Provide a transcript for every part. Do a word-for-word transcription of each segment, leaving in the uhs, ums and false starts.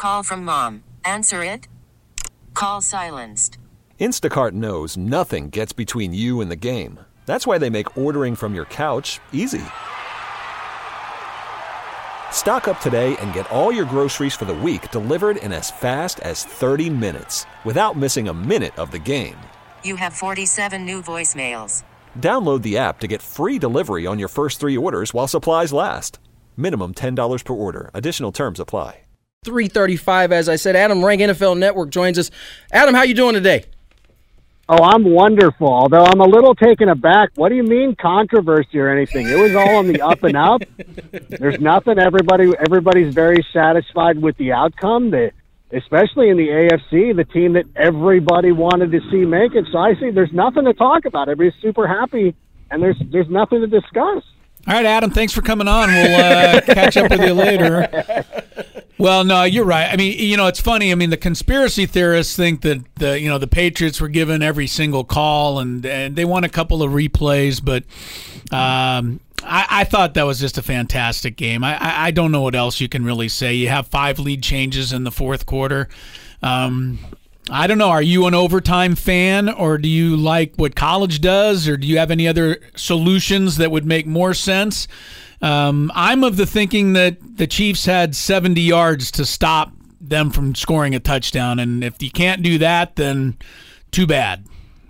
call from mom. Answer it. Call silenced. Instacart knows nothing gets between you and the game. That's why they make ordering from your couch easy. Stock up today and get all your groceries for the week delivered in as fast as thirty minutes without missing a minute of the game. You have forty-seven new voicemails. Download the app to get free delivery on your first three orders while supplies last. Minimum ten dollars per order. Additional terms apply. three thirty-five, as I said. Adam Rank, N F L Network, joins us. Adam, how you doing today? Oh, I'm wonderful, although I'm a little taken aback. What do you mean controversy or anything? It was all on the up and up. There's nothing. Everybody, everybody's very satisfied with the outcome, the, especially in the A F C, the team that everybody wanted to see make it. So I see there's nothing to talk about. Everybody's super happy, and there's there's nothing to discuss. All right, Adam, thanks for coming on. We'll uh, catch up with you later. Well, no, you're right. I mean, you know, it's funny. I mean, the conspiracy theorists think that the you know the Patriots were given every single call, and, and they won a couple of replays, but um, I, I thought that was just a fantastic game. I, I, I don't know what else you can really say. You have five lead changes in the fourth quarter. Um, I don't know. Are you an overtime fan, or do you like what college does, or do you have any other solutions that would make more sense? Um, I'm of the thinking that the Chiefs had seventy yards to stop them from scoring a touchdown, and if you can't do that, then too bad.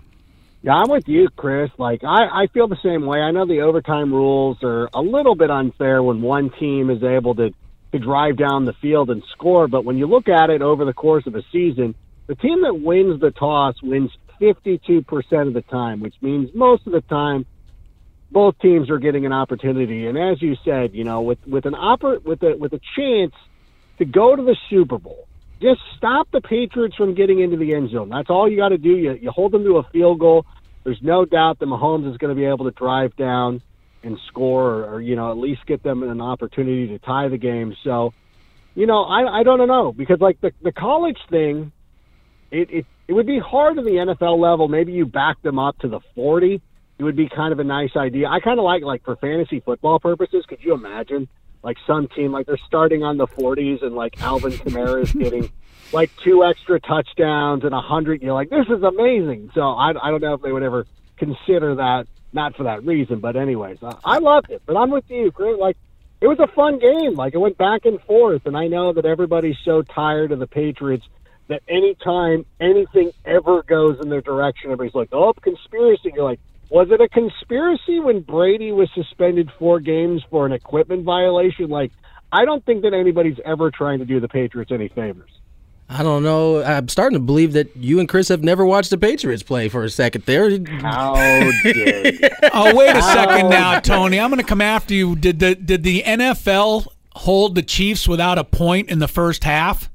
Yeah, I'm with you, Chris. Like, I, I feel the same way. I know the overtime rules are a little bit unfair when one team is able to, to drive down the field and score, but when you look at it over the course of a season, the team that wins the toss wins fifty-two percent of the time, which means most of the time both teams are getting an opportunity. And as you said, you know, with, with an oper- with a with a chance to go to the Super Bowl, just stop the Patriots from getting into the end zone. That's all you got to do. You, you hold them to a field goal. There's no doubt that Mahomes is going to be able to drive down and score, or, or you know, at least get them an opportunity to tie the game. So, you know, I, I don't know, because like the, the college thing, it, it it would be hard at the N F L level. Maybe you back them up to the forty. It would be kind of a nice idea. I kind of like, like for fantasy football purposes, could you imagine, like some team, like they're starting on the forties and like Alvin Kamara is getting like two extra touchdowns and a hundred. You're like, this is amazing. So I, I don't know if they would ever consider that, not for that reason. But anyways, I, I loved it. But I'm with you, Chris. Like, it was a fun game. Like, it went back and forth. And I know that everybody's so tired of the Patriots that anytime anything ever goes in their direction, everybody's like, oh, conspiracy. You're like, was it a conspiracy when Brady was suspended four games for an equipment violation? Like, I don't think that anybody's ever trying to do the Patriots any favors. I don't know. I'm starting to believe that you and Chris have never watched the Patriots play for a second there. How dare you? Oh, wait a second now, Tony. I'm going to come after you. Did the did the N F L hold the Chiefs without a point in the first half?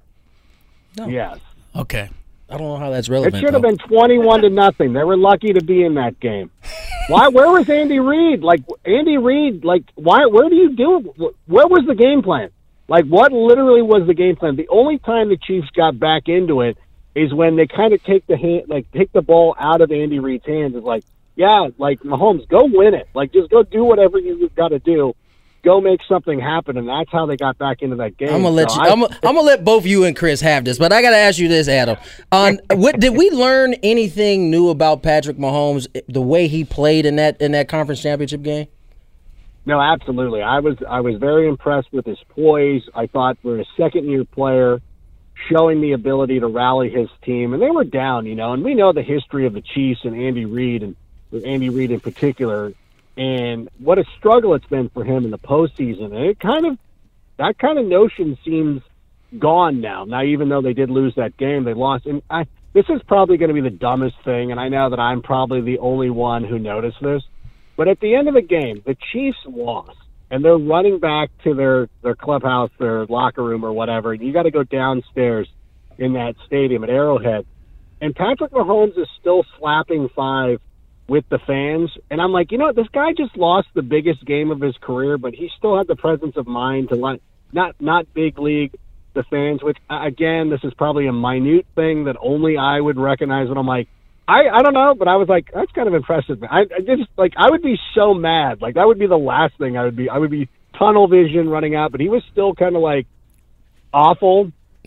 No. Yes. Okay. I don't know how that's relevant. It should have been twenty-one to nothing. They were lucky to be in that game. Why? Where was Andy Reid? Like, Andy Reid, like, why? Where do you do? Where was the game plan? Like, what literally was the game plan? The only time the Chiefs got back into it is when they kind of take the hand, like, take the ball out of Andy Reid's hands. It's like, yeah, like, Mahomes, go win it. Like, just go do whatever you've got to do. Go make something happen, and that's how they got back into that game. I'm gonna let so you. I, I'm gonna, I'm gonna let both you and Chris have this, but I gotta ask you this, Adam. On what did we learn anything new about Patrick Mahomes, the way he played in that in that conference championship game? No, absolutely. I was I was very impressed with his poise. I thought for a second year player, showing the ability to rally his team, and they were down, you know. And we know the history of the Chiefs and Andy Reid, and Andy Reid in particular. And what a struggle it's been for him in the postseason. And it kind of, that kind of notion seems gone now. Now, even though they did lose that game, they lost. And I, this is probably going to be the dumbest thing, and I know that I'm probably the only one who noticed this. But at the end of the game, the Chiefs lost, and they're running back to their, their clubhouse, their locker room or whatever. And you got to go downstairs in that stadium at Arrowhead. And Patrick Mahomes is still slapping five with the fans. And I'm like, you know what? This guy just lost the biggest game of his career, but he still had the presence of mind to let, not, not big league, the fans, which, again, this is probably a minute thing that only I would recognize. And I'm like, I, I don't know, but I was like, that's kind of impressive. I, I just, like, I would be so mad. Like, that would be the last thing I would be. I would be tunnel vision running out, but he was still kind of like awful.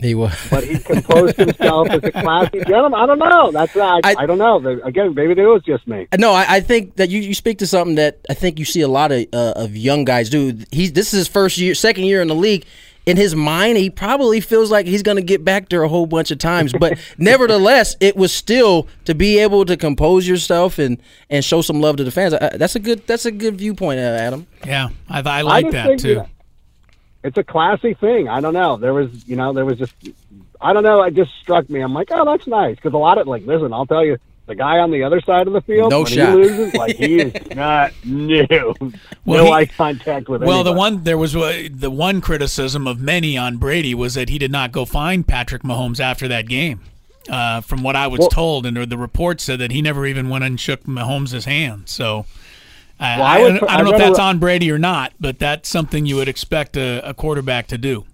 He was, but he composed himself as a classy gentleman. I don't know. That's not, I, I, I don't know. Again, maybe it was just me. No, I, I think that you, you speak to something that I think you see a lot of uh, of young guys do. He's this is his first year, second year in the league. In his mind, he probably feels like he's going to get back there a whole bunch of times. But nevertheless, it was still to be able to compose yourself and, and show some love to the fans. I, that's a good that's a good viewpoint, uh, Adam. Yeah, I, I like I that too. That it's a classy thing. I don't know. There was, you know, there was just, I don't know. It just struck me. I'm like, oh, that's nice. Because a lot of, like, listen, I'll tell you, the guy on the other side of the field, no when shot. he loses, like, he is not new. Well, no he, eye contact with Well, anybody. the one there was uh, the one criticism of many on Brady was that he did not go find Patrick Mahomes after that game. Uh, from what I was well, told, and the report said that he never even went and shook Mahomes' hand. So uh, well, I, I, I, was, don't, I I don't know if a, that's on Brady or not, but that's something you would expect a, a quarterback to do.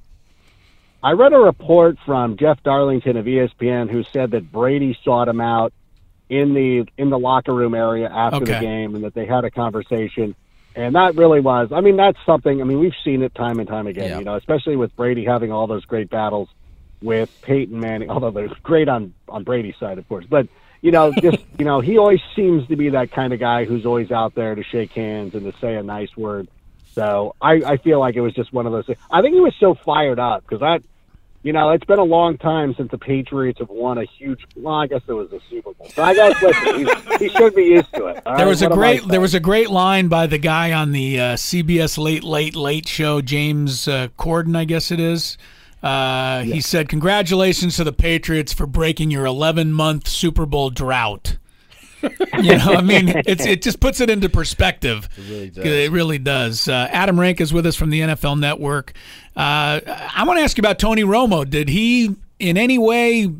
I read a report from Jeff Darlington of E S P N who said that Brady sought him out in the in the locker room area after okay. the game, and that they had a conversation. And that really was, I mean, that's something, I mean, we've seen it time and time again, yeah. you know, especially with Brady having all those great battles with Peyton Manning, although they're great on, on Brady's side, of course. But, you know, just, you know, he always seems to be that kind of guy who's always out there to shake hands and to say a nice word. So I, I feel like it was just one of those things. I think he was so fired up because that, you know, it's been a long time since the Patriots have won a huge. Well, I guess it was a Super Bowl. So I guess listen, he should be used to it. All there right? was a What great there was a great line by the guy on the uh, C B S Late Late Late Show, James uh, Corden, I guess it is. Uh, yeah. He said, "Congratulations to the Patriots for breaking your eleven month Super Bowl drought." You know, I mean, it's it just puts it into perspective. It really does. It really does. Uh, Adam Rank is with us from the N F L Network. Uh, I want to ask you about Tony Romo. Did he in any way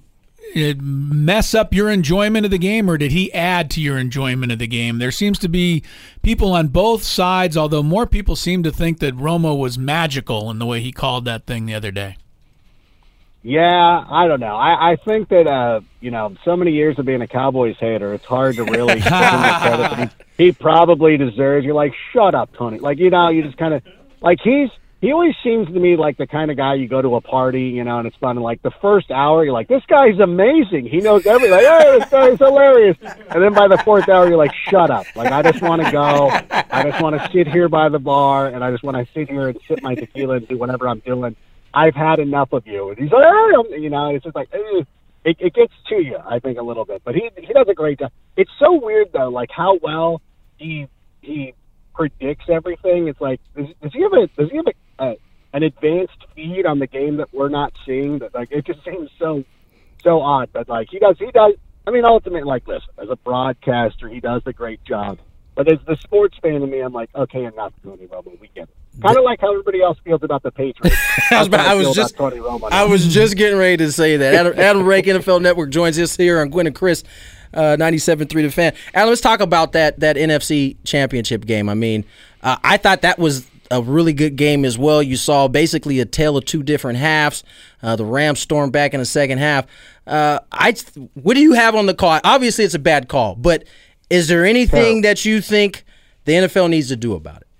mess up your enjoyment of the game, or did he add to your enjoyment of the game? There seems to be people on both sides, although more people seem to think that Romo was magical in the way he called that thing the other day. Yeah, I don't know. I, I think that, uh, you know, so many years of being a Cowboys hater, it's hard to really give him the credit that he, he probably deserves. You're like, shut up, Tony. Like, you know, you just kind of, like, he's, he always seems to me like the kind of guy you go to a party, you know, and it's fun. And, like, the first hour, you're like, this guy's amazing. He knows everything. Like, hey, this guy's hilarious. And then by the fourth hour, you're like, shut up. Like, I just want to go. I just want to sit here by the bar, and I just want to sit here and sip my tequila and do whatever I'm doing. I've had enough of you. And he's like, oh, you know, it's just like, eh, it, it gets to you, I think, a little bit. But he he does a great job. It's so weird, though, like how well he he predicts everything. It's like, does, does he have, a, does he have a, a, an advanced feed on the game that we're not seeing? That like it just seems so so odd. But, like, he does, he does, I mean, ultimately, like, listen, as a broadcaster, he does a great job. But as the sports fan in me, I'm like, okay, enough, Tony Romo. We get it. Kind of like how everybody else feels about the Patriots. I was, I was just, Tony Romo I was just getting ready to say that. Adam, Adam Rank, N F L Network, joins us here on Gwen and Chris, uh, ninety-seven point three The Fan. Adam, let's talk about that that N F C Championship game. I mean, uh, I thought that was a really good game as well. You saw basically a tale of two different halves. Uh, the Rams stormed back in the second half. Uh, I, what do you have on the call? Obviously, it's a bad call, but is there anything that you think the N F L needs to do about it?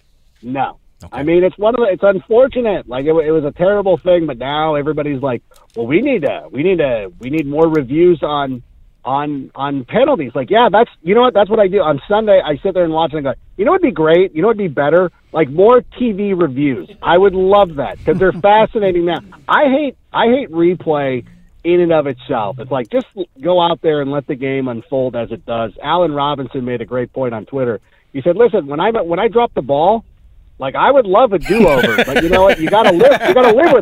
No. Okay. I mean, it's one of the, it's unfortunate. Like it, it was a terrible thing, but now everybody's like, well, we need to, we need to, we need more reviews on, on, on penalties. Like, yeah, that's, you know what, that's what I do on Sunday. I sit there and watch and I go, you know, what'd be great. You know, what'd be better. Like more T V reviews. I would love that because they're fascinating now. I hate, I hate replay in and of itself. It's like, just go out there and let the game unfold as it does. Allen Robinson made a great point on Twitter. He said, listen, when I, when I drop the ball, like, I would love a do-over, but you know what? You gotta live. You gotta live with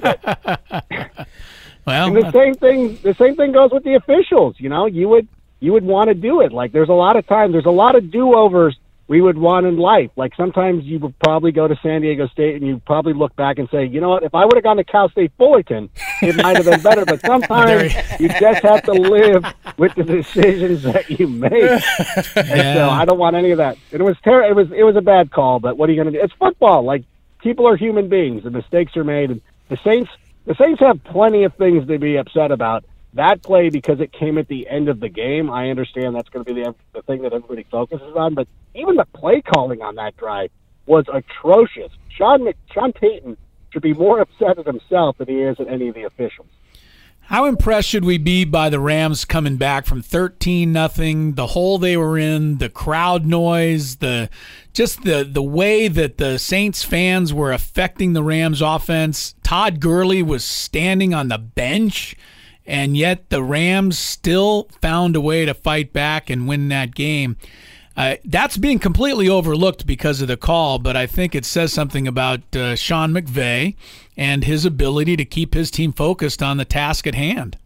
it. Well, and the same thing. The same thing goes with the officials. You know, you would you would want to do it. Like, there's a lot of times. There's a lot of do-overs we would want in life. Like, sometimes you would probably go to San Diego State and you probably look back and say, you know what? If I would have gone to Cal State Fullerton, it might have been better. But sometimes you just have to live with the decisions that you make. And yeah. so I don't want any of that. It was ter- It was it was a bad call. But what are you going to do? It's football. Like, people are human beings, and mistakes are made. And the Saints, the Saints have plenty of things to be upset about. That play, because it came at the end of the game, I understand that's going to be the, the thing that everybody focuses on. But even the play calling on that drive was atrocious. Sean Sean Payton should be more upset at himself than he is at any of the officials. How impressed should we be by the Rams coming back from thirteen nothing, the hole they were in, the crowd noise, the just the the way that the Saints fans were affecting the Rams offense? Todd Gurley was standing on the bench, and yet the Rams still found a way to fight back and win that game. Uh, that's being completely overlooked because of the call, but I think it says something about uh, Sean McVay and his ability to keep his team focused on the task at hand.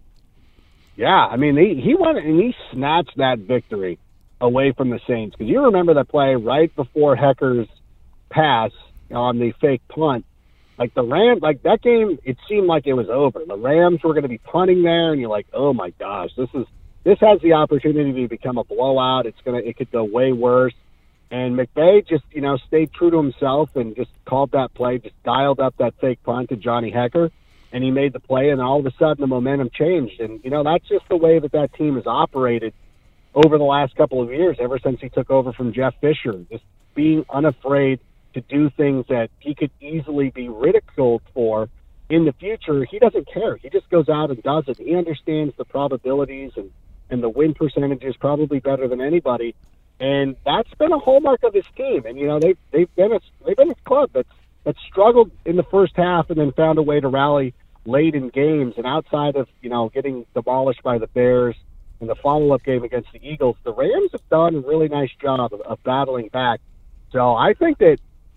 Yeah, I mean, he, he went and he snatched that victory away from the Saints. Because you remember the play right before Hecker's pass on the fake punt. Like the Rams, like that game, it seemed like it was over. The Rams were going to be punting there, and you're like, oh my gosh, this is this has the opportunity to become a blowout. It's gonna, it could go way worse. And McVay just, you know, stayed true to himself and just called that play, just dialed up that fake punt to Johnny Hekker, and he made the play, and all of a sudden the momentum changed. And, you know, that's just the way that that team has operated over the last couple of years, ever since he took over from Jeff Fisher, just being unafraid to do things that he could easily be ridiculed for in the future. He doesn't care. He just goes out and does it. He understands the probabilities and, and the win percentages probably better than anybody. And that's been a hallmark of his team. And, you know, they've, they've been a, they've been a club that's, that's struggled in the first half and then found a way to rally late in games. And outside of, you know, getting demolished by the Bears in the follow-up game against the Eagles, the Rams have done a really nice job of, of battling back. So I think that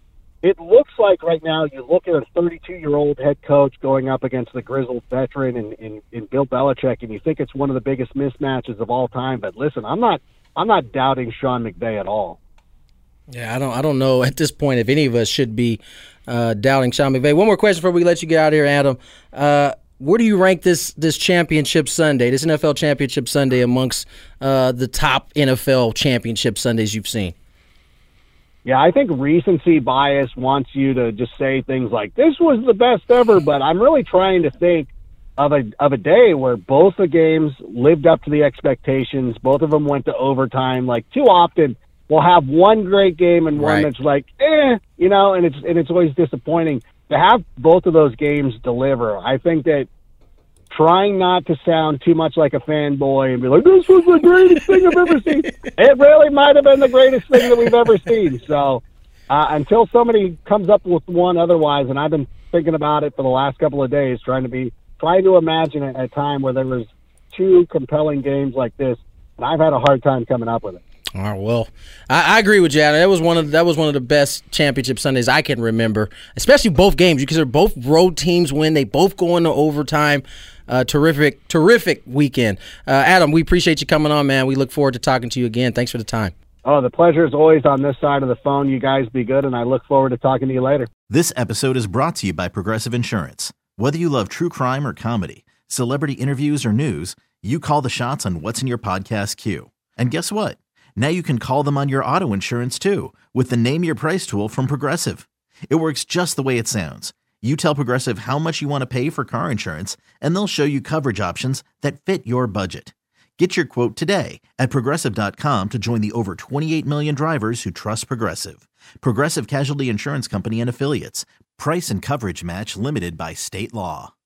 it looks like right now you look at a thirty-two-year-old head coach going up against the grizzled veteran in, in, in Bill Belichick, and you think it's one of the biggest mismatches of all time. But listen, I'm not I'm not doubting Sean McVay at all. Yeah, I don't I don't know at this point if any of us should be uh, doubting Sean McVay. One more question before we let you get out of here, Adam. Uh, where do you rank this this championship Sunday, this N F L championship Sunday, amongst uh, the top N F L championship Sundays you've seen? Yeah, I think recency bias wants you to just say things like, this was the best ever, but I'm really trying to think of a of a day where both the games lived up to the expectations. Both of them went to overtime. Like, too often we'll have one great game and one right. that's like, eh, you know, and it's and it's always disappointing. To have both of those games deliver, I think that trying not to sound too much like a fanboy and be like, this was the greatest thing I've ever seen. It really might have been the greatest thing that we've ever seen. So uh, until somebody comes up with one otherwise, and I've been thinking about it for the last couple of days, trying to be trying to imagine a, a time where there was two compelling games like this, and I've had a hard time coming up with it. All right, well, I, I agree with you, Adam. That was one of that was one of the best championship Sundays I can remember, especially both games because they're both road teams win. They both go into overtime. Uh, terrific, terrific weekend. Uh, Adam, we appreciate you coming on, man. We look forward to talking to you again. Thanks for the time. Oh, the pleasure is always on this side of the phone. You guys be good, and I look forward to talking to you later. This episode is brought to you by Progressive Insurance. Whether you love true crime or comedy, celebrity interviews or news, you call the shots on what's in your podcast queue. And guess what? Now you can call them on your auto insurance too with the Name Your Price tool from Progressive. It works just the way it sounds. You tell Progressive how much you want to pay for car insurance, and they'll show you coverage options that fit your budget. Get your quote today at Progressive dot com to join the over twenty-eight million drivers who trust Progressive. Progressive Casualty Insurance Company and Affiliates. Price and coverage match limited by state law.